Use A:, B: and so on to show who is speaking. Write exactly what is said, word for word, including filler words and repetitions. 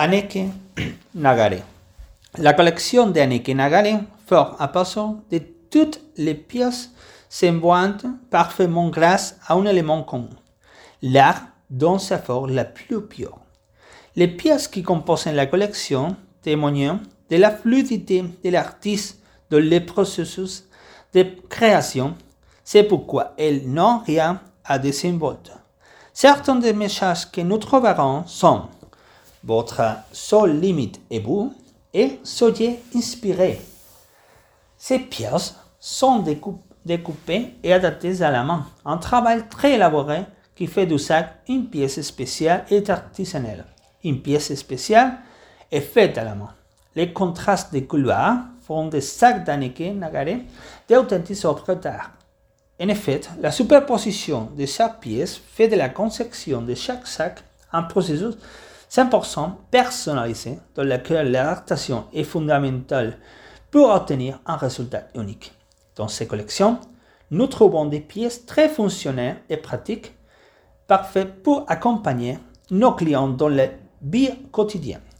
A: Anneke Nagare. La collection d'Anneke Nagare forme à partir de toutes les pièces semblantes parfaitement grâce à un élément commun, l'art dans sa forme la plus pure. Les pièces qui composent la collection témoignent de la fluidité de l'artiste dans le processus de création, c'est pourquoi elles n'ont rien à désinvolter. Certains des messages que nous trouverons sont « Votre seule limite est vous » et « Soyez inspiré ». Ces pièces sont découpées et adaptées à la main, un travail très élaboré qui fait du sac une pièce spéciale et artisanale. Une pièce spéciale est faite à la main. Les contrastes de couleurs font des sacs d'Anneke Nagare d'authentiques œuvres d'art. En effet, la superposition de chaque pièce fait de la conception de chaque sac un processus cent pour cent personnalisé dans lequel l'adaptation est fondamentale pour obtenir un résultat unique. Dans ces collections, nous trouvons des pièces très fonctionnelles et pratiques, parfaites pour accompagner nos clients dans la vie quotidienne.